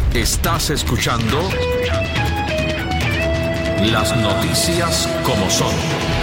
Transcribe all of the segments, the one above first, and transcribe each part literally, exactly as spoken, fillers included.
Estás escuchando Las Noticias como son.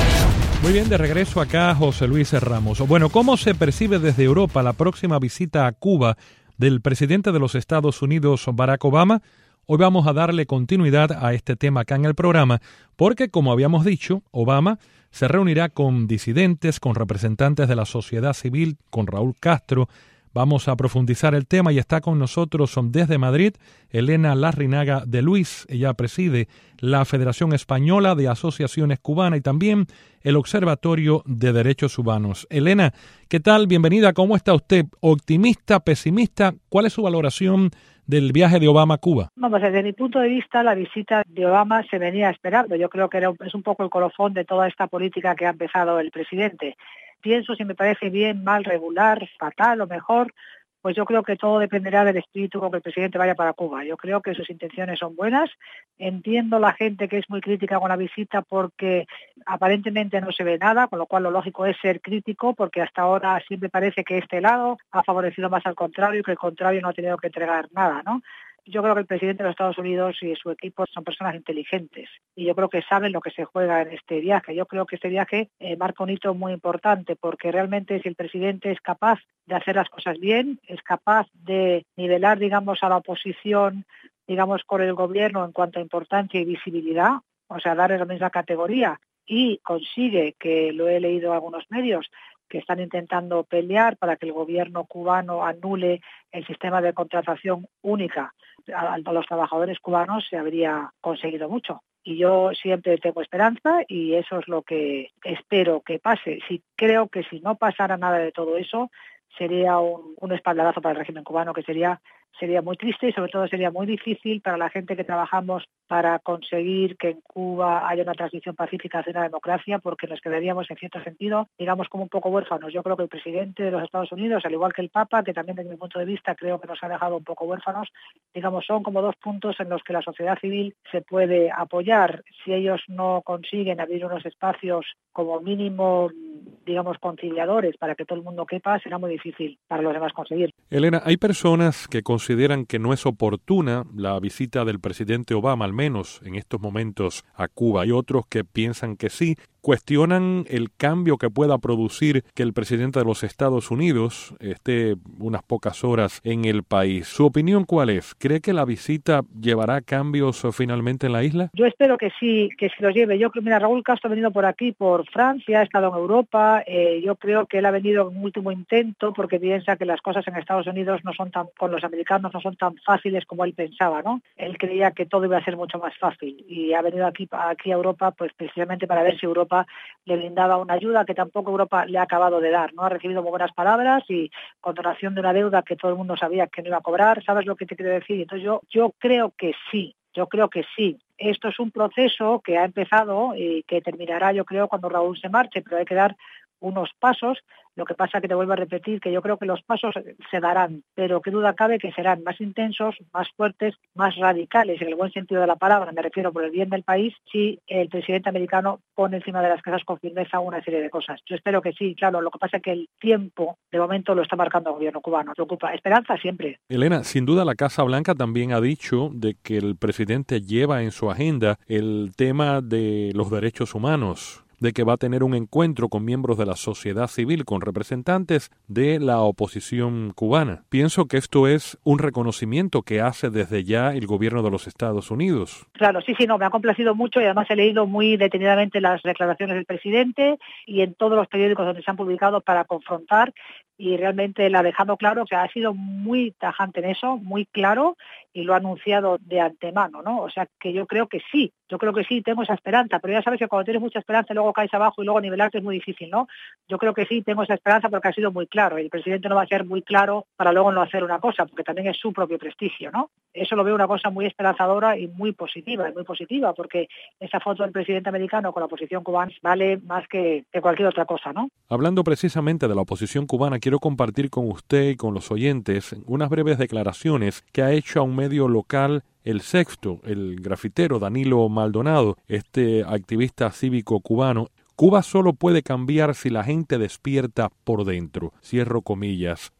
Muy bien, de regreso acá José Luis Ramos. Bueno, ¿cómo se percibe desde Europa la próxima visita a Cuba del presidente de los Estados Unidos, Barack Obama? Hoy vamos a darle continuidad a este tema acá en el programa, porque como habíamos dicho, Obama se reunirá con disidentes, con representantes de la sociedad civil, con Raúl Castro. Vamos a profundizar el tema y está con nosotros desde Madrid Elena Larrinaga de Luis. Ella preside la Federación Española de Asociaciones Cubanas y también el Observatorio de Derechos Humanos. Elena, ¿qué tal? Bienvenida. ¿Cómo está usted? ¿Optimista, pesimista? ¿Cuál es su valoración del viaje de Obama a Cuba? Vamos, desde mi punto de vista, la visita de Obama se venía esperando. Yo creo que era un, es un poco el colofón de toda esta política que ha empezado el presidente. Pienso si me parece bien, mal, regular, fatal o mejor, pues yo creo que todo dependerá del espíritu con que el presidente vaya para Cuba. Yo creo que sus intenciones son buenas. Entiendo la gente que es muy crítica con la visita porque aparentemente no se ve nada, con lo cual lo lógico es ser crítico porque hasta ahora siempre parece que este lado ha favorecido más al contrario y que el contrario no ha tenido que entregar nada, ¿no? Yo creo que el presidente de los Estados Unidos y su equipo son personas inteligentes y yo creo que saben lo que se juega en este viaje. Yo creo que este viaje eh, marca un hito muy importante porque realmente si el presidente es capaz de hacer las cosas bien, es capaz de nivelar, digamos, a la oposición, digamos, con el gobierno en cuanto a importancia y visibilidad, o sea, darle la misma categoría y consigue, que lo he leído en algunos medios, que están intentando pelear para que el gobierno cubano anule el sistema de contratación única a los trabajadores cubanos, se habría conseguido mucho. Y yo siempre tengo esperanza y eso es lo que espero que pase. Si creo que si no pasara nada de todo eso, sería un, un espaldarazo para el régimen cubano que sería sería muy triste y sobre todo sería muy difícil para la gente que trabajamos para conseguir que en Cuba haya una transición pacífica hacia una democracia, porque nos quedaríamos en cierto sentido, digamos, como un poco huérfanos. Yo creo que el presidente de los Estados Unidos, al igual que el Papa, que también desde mi punto de vista creo que nos ha dejado un poco huérfanos, digamos, son como dos puntos en los que la sociedad civil se puede apoyar. Si ellos no consiguen abrir unos espacios como mínimo, digamos, conciliadores para que todo el mundo quepa, será muy difícil para los demás conseguir. Elena, hay personas que consideran que no es oportuna la visita del presidente Obama, al menos en estos momentos, a Cuba. Hay otros que piensan que sí. Cuestionan el cambio que pueda producir que el presidente de los Estados Unidos esté unas pocas horas en el país. ¿Su opinión cuál es? ¿Cree que la visita llevará cambios finalmente en la isla? Yo espero que sí, que sí los lleve. Yo creo, mira, Raúl Castro ha venido por aquí, por Francia, ha estado en Europa. Eh, yo creo que él ha venido en un último intento porque piensa que las cosas en Estados Unidos no son tan, con los americanos no son tan fáciles como él pensaba, ¿no? Él creía que todo iba a ser mucho más fácil y ha venido aquí, aquí a Europa pues precisamente para ver si Europa le brindaba una ayuda que tampoco Europa le ha acabado de dar, ¿no? Ha recibido muy buenas palabras y condonación de una deuda que todo el mundo sabía que no iba a cobrar. ¿Sabes lo que te quiero decir? Entonces yo, yo creo que sí, yo creo que sí. Esto es un proceso que ha empezado y que terminará, yo creo, cuando Raúl se marche, pero hay que dar unos pasos. Lo que pasa que te vuelvo a repetir que yo creo que los pasos se darán, pero qué duda cabe que serán más intensos, más fuertes, más radicales, en el buen sentido de la palabra, me refiero por el bien del país, si el presidente americano pone encima de las casas con firmeza una serie de cosas. Yo espero que sí, claro, lo que pasa es que el tiempo, de momento, lo está marcando el gobierno cubano. Preocupa. Esperanza siempre. Elena, sin duda la Casa Blanca también ha dicho de que el presidente lleva en su agenda el tema de los derechos humanos, de que va a tener un encuentro con miembros de la sociedad civil, con representantes de la oposición cubana. Pienso que esto es un reconocimiento que hace desde ya el gobierno de los Estados Unidos. Claro, sí, sí, no, me ha complacido mucho y además he leído muy detenidamente las declaraciones del presidente y en todos los periódicos donde se han publicado para confrontar, y realmente la ha dejado claro, que ha sido muy tajante en eso, muy claro, y lo ha anunciado de antemano, ¿no? O sea, que yo creo que sí, yo creo que sí, tengo esa esperanza, pero ya sabes que cuando tienes mucha esperanza luego caes abajo y luego nivelarte es muy difícil, ¿no? Yo creo que sí, tengo esa esperanza porque ha sido muy claro, y el presidente no va a ser muy claro para luego no hacer una cosa, porque también es su propio prestigio, ¿no? Eso lo veo una cosa muy esperanzadora y muy positiva, y muy positiva, porque esa foto del presidente americano con la oposición cubana vale más que, que cualquier otra cosa, ¿no? Hablando precisamente de la oposición cubana, quiero compartir con usted y con los oyentes unas breves declaraciones que ha hecho a un medio local El Sexto, el grafitero Danilo Maldonado, este activista cívico cubano. Cuba solo puede cambiar si la gente despierta por dentro. Cierro comillas.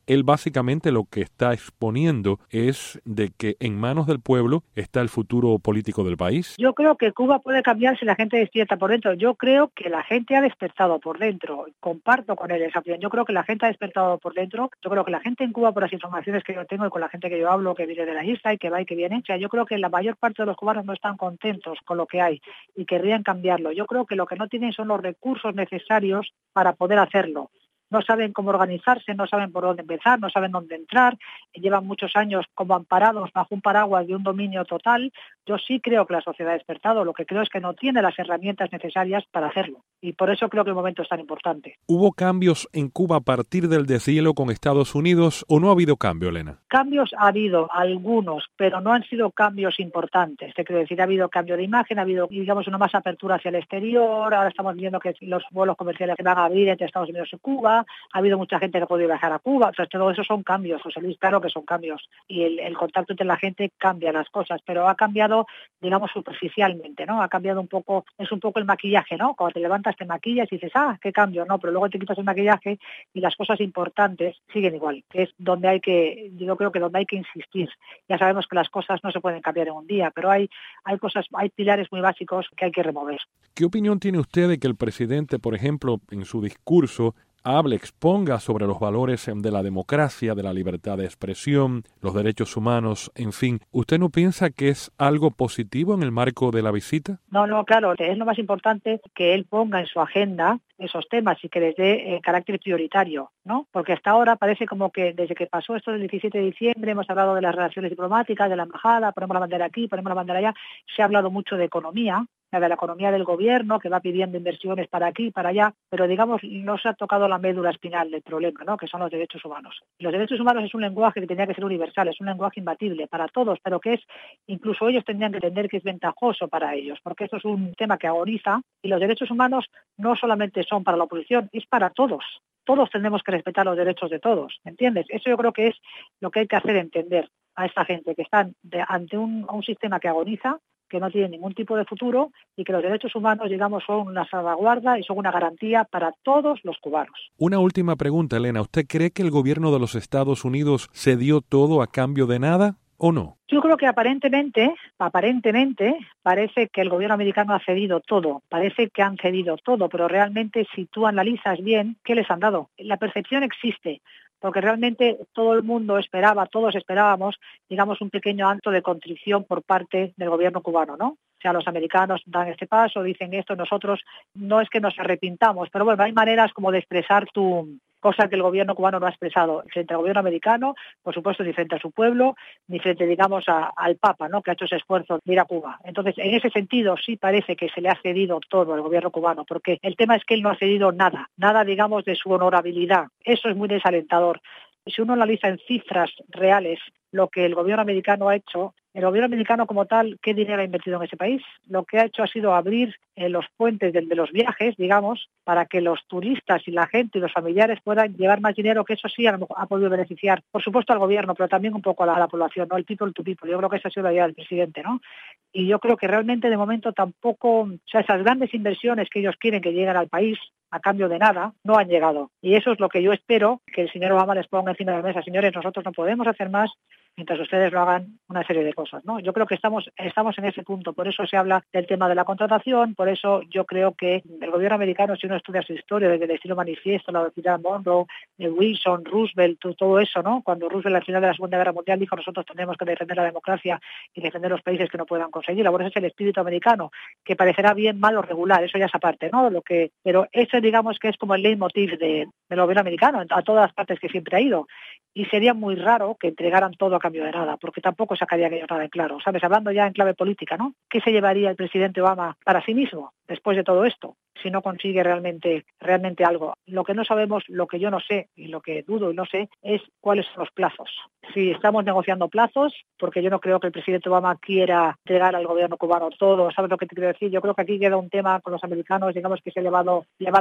él básicamente lo que está exponiendo es de que en manos del pueblo está el futuro político del país. Yo creo que Cuba puede cambiar si la gente despierta por dentro. Yo creo que la gente ha despertado por dentro. Comparto con él esa opinión. Yo creo que la gente ha despertado por dentro. Yo creo que la gente en Cuba, por las informaciones que yo tengo y con la gente que yo hablo, que viene de la isla y que va y que viene, o sea, yo creo que la mayor parte de los cubanos no están contentos con lo que hay y querrían cambiarlo. Yo creo que lo que no tienen son los recursos necesarios para poder hacerlo. No saben cómo organizarse, no saben por dónde empezar, no saben dónde entrar, llevan muchos años como amparados bajo un paraguas de un dominio total. Yo sí creo que la sociedad ha despertado, lo que creo es que no tiene las herramientas necesarias para hacerlo, y por eso creo que el momento es tan importante. ¿Hubo cambios en Cuba a partir del deshielo con Estados Unidos o no ha habido cambio, Elena? Cambios ha habido, algunos, pero no han sido cambios importantes. Te quiero decir, ha habido cambio de imagen, ha habido, digamos, una más apertura hacia el exterior, ahora estamos viendo que los vuelos comerciales que van a abrir entre Estados Unidos y Cuba, ha habido mucha gente que ha podido viajar a Cuba, o sea, todo eso son cambios, José Luis, claro que son cambios, y el, el contacto entre la gente cambia las cosas, pero ha cambiado, digamos, superficialmente, ¿no? Ha cambiado un poco, es un poco el maquillaje, ¿no? Cuando te levantas te maquillas y dices, ah, qué cambio, no, pero luego te quitas el maquillaje y las cosas importantes siguen igual, que es donde hay que, yo creo que donde hay que insistir. Ya sabemos que las cosas no se pueden cambiar en un día, pero hay, hay cosas, hay pilares muy básicos que hay que remover. ¿Qué opinión tiene usted de que el presidente, por ejemplo, en su discurso, hable, exponga sobre los valores de la democracia, de la libertad de expresión, los derechos humanos, en fin? ¿Usted no piensa que es algo positivo en el marco de la visita? No, no, claro, es lo más importante que él ponga en su agenda esos temas y que les dé eh, carácter prioritario, ¿no? Porque hasta ahora parece como que desde que pasó esto del diecisiete de diciembre hemos hablado de las relaciones diplomáticas, de la embajada, ponemos la bandera aquí, ponemos la bandera allá, se ha hablado mucho de economía, de la economía del gobierno, que va pidiendo inversiones para aquí, para allá, pero digamos no se ha tocado la médula espinal del problema, ¿no? Que son los derechos humanos. Los derechos humanos es un lenguaje que tenía que ser universal, es un lenguaje imbatible para todos, pero que es, incluso ellos tendrían que entender que es ventajoso para ellos, porque esto es un tema que agoniza y los derechos humanos no solamente son para la oposición, es para todos. Todos tenemos que respetar los derechos de todos, ¿entiendes? Eso yo creo que es lo que hay que hacer entender a esta gente, que están de, ante un, un sistema que agoniza, que no tiene ningún tipo de futuro y que los derechos humanos, digamos, son una salvaguarda y son una garantía para todos los cubanos. Una última pregunta, Elena. ¿Usted cree que el gobierno de los Estados Unidos cedió todo a cambio de nada o no? Yo creo que aparentemente, aparentemente, parece que el gobierno americano ha cedido todo, parece que han cedido todo, pero realmente si tú analizas bien, ¿qué les han dado? La percepción existe, porque realmente todo el mundo esperaba, todos esperábamos, digamos, un pequeño acto de contrición por parte del gobierno cubano, ¿no? O sea, los americanos dan este paso, dicen esto, nosotros no es que nos arrepintamos, pero bueno, hay maneras como de expresar tu cosa que el gobierno cubano no ha expresado frente al gobierno americano, por supuesto, ni frente a su pueblo, ni frente, digamos, a, al Papa, ¿no?, que ha hecho ese esfuerzo de ir a Cuba. Entonces, en ese sentido, sí parece que se le ha cedido todo al gobierno cubano, porque el tema es que él no ha cedido nada, nada, digamos, de su honorabilidad. Eso es muy desalentador. Si uno analiza en cifras reales lo que el gobierno americano ha hecho, el gobierno americano como tal, ¿qué dinero ha invertido en ese país? Lo que ha hecho ha sido abrir eh, los puentes de, de los viajes, digamos, para que los turistas y la gente y los familiares puedan llevar más dinero, que eso sí ha, ha podido beneficiar, por supuesto, al gobierno, pero también un poco a la, a la población, ¿no? El people to people. Yo creo que esa ha sido la idea del presidente, ¿no? Y yo creo que realmente de momento tampoco, o sea, esas grandes inversiones que ellos quieren que lleguen al país a cambio de nada, no han llegado. Y eso es lo que yo espero que el señor Obama les ponga encima de la mesa. Señores, nosotros no podemos hacer más mientras ustedes lo hagan una serie de cosas, ¿no? Yo creo que estamos estamos en ese punto, por eso se habla del tema de la contratación, por eso yo creo que el gobierno americano, si uno estudia su historia, desde el estilo manifiesto, la doctrina Monroe, de Wilson, Roosevelt, todo eso, ¿no? Cuando Roosevelt al final de la Segunda Guerra Mundial dijo nosotros tenemos que defender la democracia y defender los países que no puedan conseguirla, bueno, ese es el espíritu americano, que parecerá bien, mal o regular, eso ya es aparte, ¿no? Lo que, pero eso digamos que es como el leitmotiv de, del gobierno americano, a todas las partes que siempre ha ido, y sería muy raro que entregaran todo a cambio de nada, porque tampoco sacaría aquello nada en claro, ¿sabes? Hablando ya en clave política, ¿no? ¿Qué se llevaría el presidente Obama para sí mismo después de todo esto, si no consigue realmente realmente algo? Lo que no sabemos, lo que yo no sé y lo que dudo y no sé es cuáles son los plazos. Si estamos negociando plazos, porque yo no creo que el presidente Obama quiera entregar al gobierno cubano todo, ¿sabes lo que te quiero decir? Yo creo que aquí queda un tema con los americanos, digamos que se ha llevado, llevado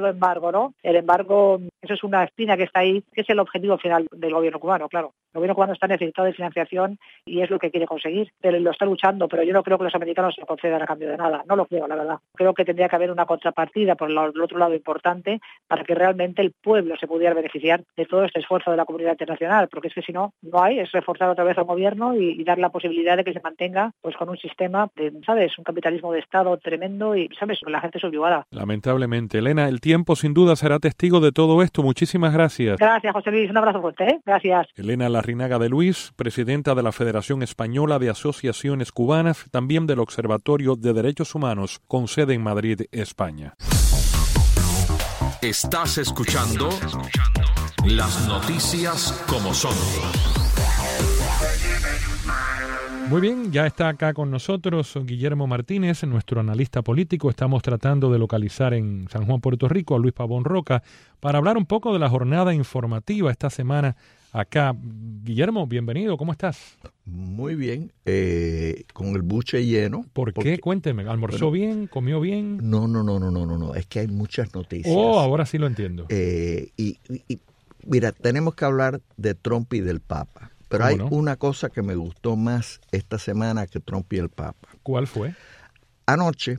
llamado embargo, ¿no? El embargo, eso es una espina que está ahí, que es el objetivo final del gobierno cubano, claro. El gobierno cubano está necesitado de financiación y es lo que quiere conseguir, pero lo está luchando, pero yo no creo que los americanos se lo concedan a cambio de nada, no lo creo, la verdad. Creo que tendría que haber una contrapartida por el otro lado importante para que realmente el pueblo se pudiera beneficiar de todo este esfuerzo de la comunidad internacional, porque es que si no, no hay, es reforzar otra vez al gobierno y, y dar la posibilidad de que se mantenga pues con un sistema de, ¿sabes?, un capitalismo de Estado tremendo y, ¿sabes?, la gente subyugada. Lamentablemente. Elena, el tiempo sin duda será testigo de todo esto. Muchísimas gracias. Gracias, José Luis. Un abrazo fuerte, ¿eh? Gracias. Elena Larrinaga de Luis, presidenta de la Federación Española de Asociaciones Cubanas, también del Observatorio de Derechos Humanos, con sede en Madrid, España. Estás escuchando las noticias como son. Muy bien, ya está acá con nosotros Guillermo Martínez, nuestro analista político. Estamos tratando de localizar en San Juan, Puerto Rico, a Luis Pavón Roca para hablar un poco de la jornada informativa esta semana acá. Guillermo, bienvenido, ¿cómo estás? Muy bien, eh, con el buche lleno. ¿Por porque, qué? Cuénteme, ¿almorzó bueno, bien? ¿Comió bien? No, no, no, no, no, no, no, es que hay muchas noticias. Oh, ahora sí lo entiendo. Eh, y, y, y mira, tenemos que hablar de Trump y del Papa. Pero hay no? una cosa que me gustó más esta semana que Trump y el Papa. ¿Cuál fue? Anoche,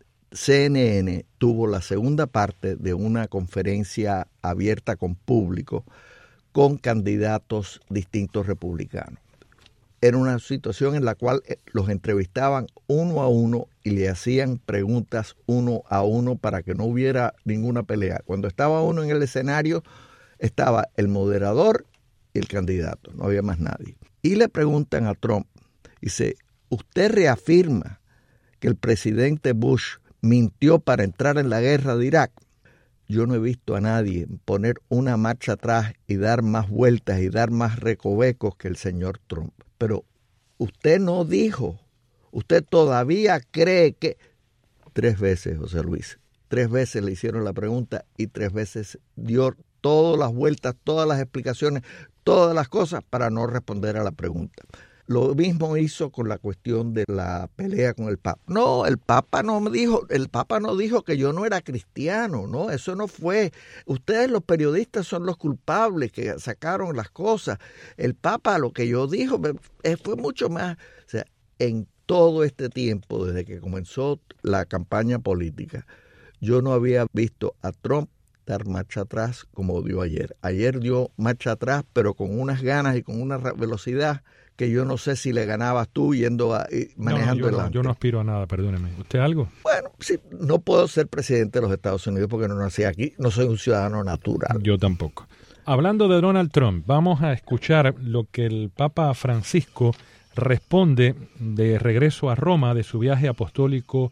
C N N tuvo la segunda parte de una conferencia abierta con público con candidatos distintos republicanos. Era una situación en la cual los entrevistaban uno a uno y le hacían preguntas uno a uno para que no hubiera ninguna pelea. Cuando estaba uno en el escenario, estaba el moderador y el candidato, no había más nadie. Y le preguntan a Trump, dice, ¿usted reafirma que el presidente Bush mintió para entrar en la guerra de Irak? Yo no he visto a nadie poner una marcha atrás y dar más vueltas y dar más recovecos que el señor Trump. Pero usted no dijo, usted todavía cree que... Tres veces, José Luis, tres veces le hicieron la pregunta y tres veces dio todas las vueltas, todas las explicaciones, todas las cosas para no responder a la pregunta. Lo mismo hizo con la cuestión de la pelea con el Papa. No, el Papa no me dijo, el Papa no dijo que yo no era cristiano, no, eso no fue. Ustedes los periodistas son los culpables que sacaron las cosas. El Papa lo que yo dijo fue mucho más, o sea, en todo este tiempo desde que comenzó la campaña política, yo no había visto a Trump dar marcha atrás como dio ayer. Ayer dio marcha atrás, pero con unas ganas y con una velocidad que yo no sé si le ganabas tú yendo a, manejando no, no, yo, delante. no, yo no aspiro a nada, perdóneme. ¿Usted algo? Bueno, sí, no puedo ser presidente de los Estados Unidos porque no nací aquí, no soy un ciudadano natural. Yo tampoco. Hablando de Donald Trump, vamos a escuchar lo que el Papa Francisco responde de regreso a Roma de su viaje apostólico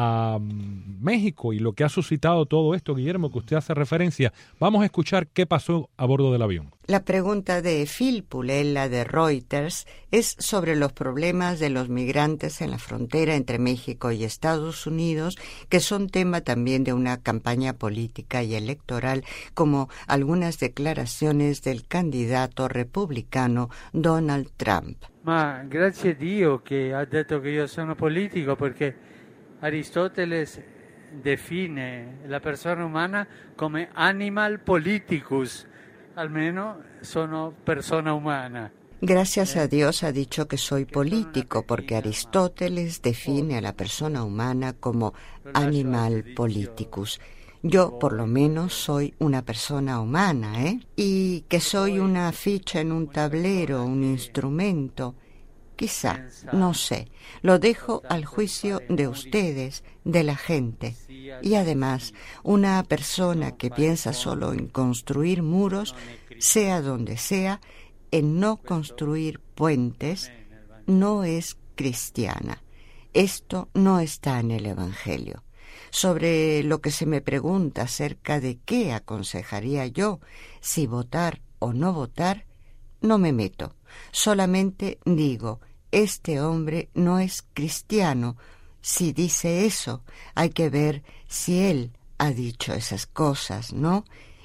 a México y lo que ha suscitado todo esto, Guillermo, que usted hace referencia. Vamos a escuchar qué pasó a bordo del avión. La pregunta de Phil Pulela de Reuters es sobre los problemas de los migrantes en la frontera entre México y Estados Unidos, que son tema también de una campaña política y electoral, como algunas declaraciones del candidato republicano Donald Trump. Ma grazie a Dio che ha detto che io sono politico, perché Aristóteles define la persona umana come animal politicus, almeno sono persona umana. Gracias a Dios ha dicho que soy político, porque Aristóteles define a la persona humana como animal politicus. Yo, por lo menos, soy una persona humana, ¿eh? Y que soy una ficha en un tablero, un instrumento. Quizá, no sé, lo dejo al juicio de ustedes, de la gente. Y además, una persona que piensa solo en construir muros, sea donde sea, en no construir puentes, no es cristiana. Esto no está en el Evangelio. Sobre lo que se me pregunta acerca de qué aconsejaría yo, si votar o no votar, no me meto. Solamente digo, este hombre no es cristiano. Si dice eso, hay que ver si él ha dicho esas cosas, ¿no?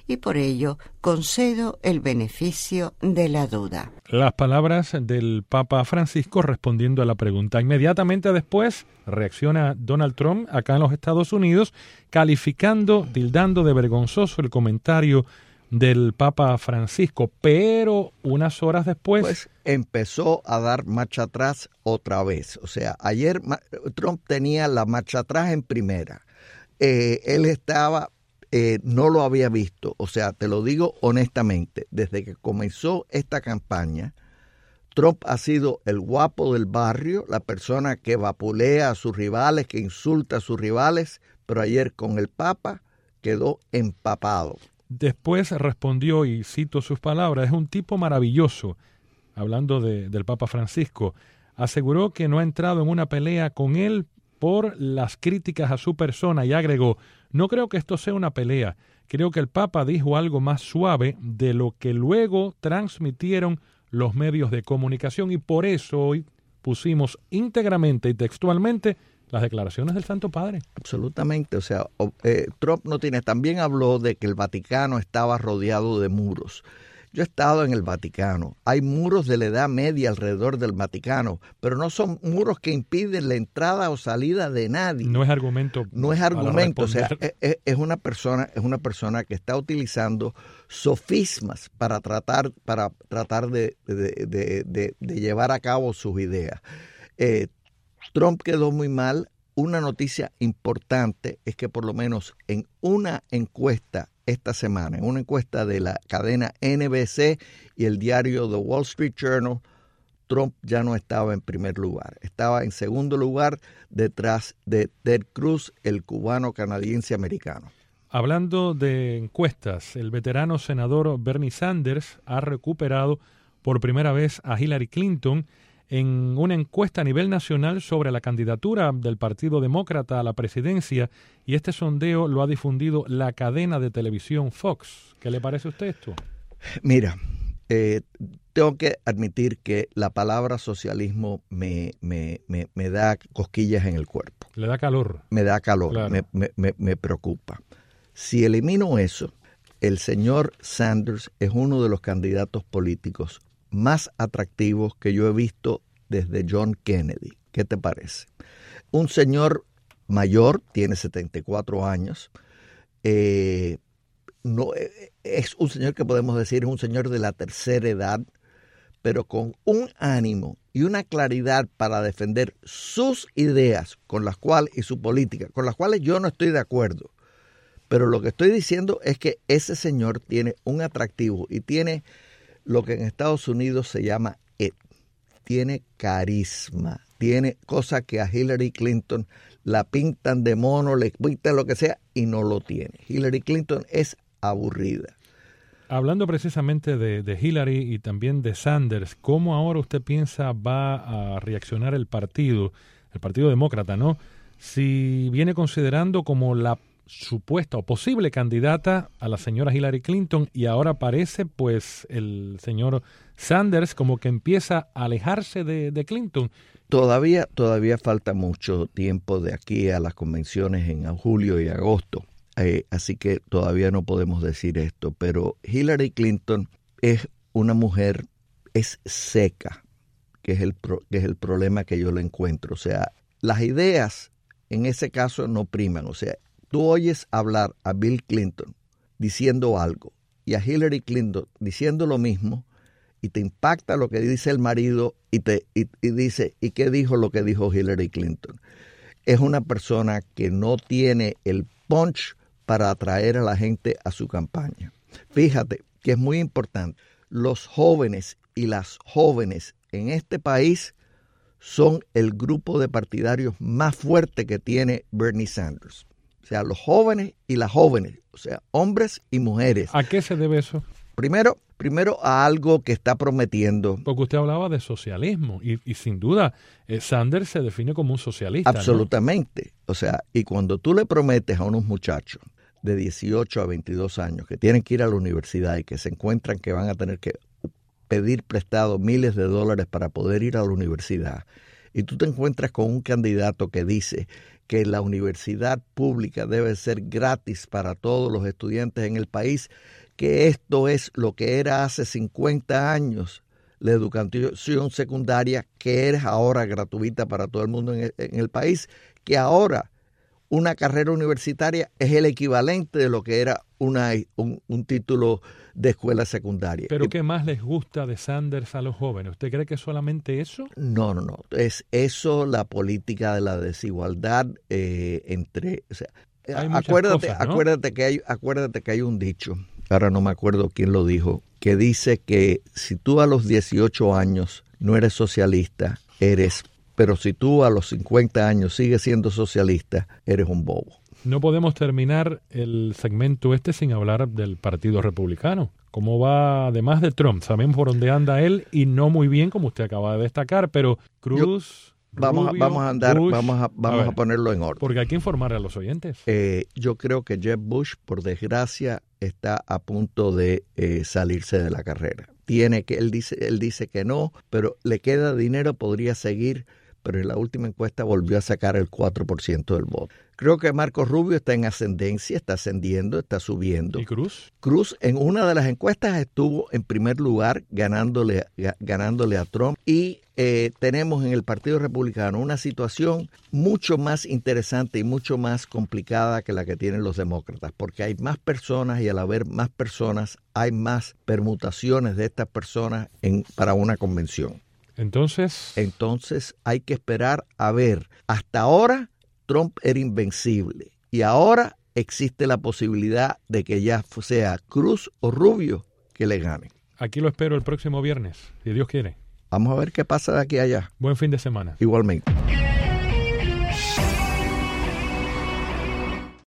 y por ello concedo el beneficio de la duda. Las palabras del Papa Francisco respondiendo a la pregunta. Inmediatamente después reacciona Donald Trump acá en los Estados Unidos, calificando, tildando de vergonzoso el comentario del Papa Francisco, pero unas horas después pues empezó a dar marcha atrás otra vez. O sea, ayer Trump tenía la marcha atrás en primera. Eh, él estaba, eh, no lo había visto. O sea, te lo digo honestamente, desde que comenzó esta campaña, Trump ha sido el guapo del barrio, la persona que vapulea a sus rivales, que insulta a sus rivales, pero ayer con el Papa quedó empapado. Después respondió, y cito sus palabras, es un tipo maravilloso, hablando de, del Papa Francisco. Aseguró que no ha entrado en una pelea con él por las críticas a su persona y agregó, no creo que esto sea una pelea, creo que el Papa dijo algo más suave de lo que luego transmitieron los medios de comunicación y por eso hoy pusimos íntegramente y textualmente las declaraciones del Santo Padre. Absolutamente, o sea, eh, Trump no tiene, también habló de que el Vaticano estaba rodeado de muros. Yo he estado en el Vaticano, hay muros de la Edad Media alrededor del Vaticano, pero no son muros que impiden la entrada o salida de nadie. No es argumento. No es argumento, o sea, es, es una persona, es una persona que está utilizando sofismas para tratar, para tratar de, de, de, de, de llevar a cabo sus ideas. Eh, Trump quedó muy mal. Una noticia importante es que por lo menos en una encuesta esta semana, en una encuesta de la cadena N B C y el diario The Wall Street Journal, Trump ya no estaba en primer lugar. Estaba en segundo lugar detrás de Ted Cruz, el cubano canadiense americano. Hablando de encuestas, el veterano senador Bernie Sanders ha recuperado por primera vez a Hillary Clinton en una encuesta a nivel nacional sobre la candidatura del Partido Demócrata a la presidencia, y este sondeo lo ha difundido la cadena de televisión Fox. ¿Qué le parece a usted esto? Mira, eh, tengo que admitir que la palabra socialismo me, me, me, me da cosquillas en el cuerpo. ¿Le da calor? Me da calor, claro. me, me, me, me preocupa. Si elimino eso, el señor Sanders es uno de los candidatos políticos más atractivos que yo he visto desde John Kennedy. ¿Qué te parece? Un señor mayor, tiene setenta y cuatro años, eh, no, es un señor que podemos decir es un señor de la tercera edad, pero con un ánimo y una claridad para defender sus ideas con las cuales y su política, con las cuales yo no estoy de acuerdo. Pero lo que estoy diciendo es que ese señor tiene un atractivo y tiene lo que en Estados Unidos se llama it. Tiene carisma, tiene cosas que a Hillary Clinton la pintan de mono, le pintan lo que sea y no lo tiene. Hillary Clinton es aburrida. Hablando precisamente de, de Hillary y también de Sanders, ¿cómo ahora usted piensa va a reaccionar el partido, el Partido Demócrata, ¿no? Si viene considerando como la supuesta o posible candidata a la señora Hillary Clinton y ahora parece pues el señor Sanders como que empieza a alejarse de, de Clinton. Todavía, todavía falta mucho tiempo de aquí a las convenciones en julio y agosto, eh, así que todavía no podemos decir esto, pero Hillary Clinton es una mujer, es seca, que es el, pro, que es el problema que yo le encuentro. O sea, las ideas en ese caso no priman, o sea, tú oyes hablar a Bill Clinton diciendo algo y a Hillary Clinton diciendo lo mismo y te impacta lo que dice el marido y te y, y dice, ¿y qué dijo lo que dijo Hillary Clinton? Es una persona que no tiene el punch para atraer a la gente a su campaña. Fíjate que es muy importante. Los jóvenes y las jóvenes en este país son el grupo de partidarios más fuerte que tiene Bernie Sanders. O sea, los jóvenes y las jóvenes, o sea, hombres y mujeres. ¿A qué se debe eso? Primero, primero a algo que está prometiendo. Porque usted hablaba de socialismo y, y sin duda eh, Sanders se define como un socialista. Absolutamente. ¿No? O sea, y cuando tú le prometes a unos muchachos de dieciocho a veintidós años que tienen que ir a la universidad y que se encuentran que van a tener que pedir prestado miles de dólares para poder ir a la universidad, y tú te encuentras con un candidato que dice que la universidad pública debe ser gratis para todos los estudiantes en el país, que esto es lo que era hace cincuenta años, la educación secundaria, que es ahora gratuita para todo el mundo en el, en el país, que ahora una carrera universitaria es el equivalente de lo que era una, un, un título de escuela secundaria. ¿Pero qué más les gusta de Sanders a los jóvenes? ¿Usted cree que es solamente eso? No, no, no. Es eso, la política de la desigualdad eh, entre... O sea, hay acuérdate, cosas, ¿no? acuérdate, que hay, acuérdate que hay un dicho, ahora no me acuerdo quién lo dijo, que dice que si tú a los dieciocho años no eres socialista, eres... Pero si tú a los cincuenta años sigues siendo socialista, eres un bobo. No podemos terminar el segmento este sin hablar del Partido Republicano. ¿Cómo va, además de Trump? Sabemos por dónde anda él y no muy bien, como usted acaba de destacar, pero Cruz, yo, vamos, Rubio, a, vamos a andar, Bush, vamos a, vamos a, a, a ponerlo en orden. Porque hay que informar a los oyentes. Eh, yo creo que Jeb Bush, por desgracia, está a punto de eh, salirse de la carrera. Tiene que, él dice, él dice que no, pero le queda dinero, podría seguir, pero en la última encuesta volvió a sacar el cuatro por ciento del voto. Creo que Marco Rubio está en ascendencia, está ascendiendo, está subiendo. ¿Y Cruz? Cruz en una de las encuestas estuvo en primer lugar ganándole, ganándole a Trump. Y eh, tenemos en el Partido Republicano una situación mucho más interesante y mucho más complicada que la que tienen los demócratas, porque hay más personas y al haber más personas hay más permutaciones de estas personas en, para una convención. Entonces, Entonces hay que esperar a ver. Hasta ahora Trump era invencible y ahora existe la posibilidad de que ya sea Cruz o Rubio que le gane. Aquí lo espero el próximo viernes, si Dios quiere. Vamos a ver qué pasa de aquí a allá. Buen fin de semana. Igualmente.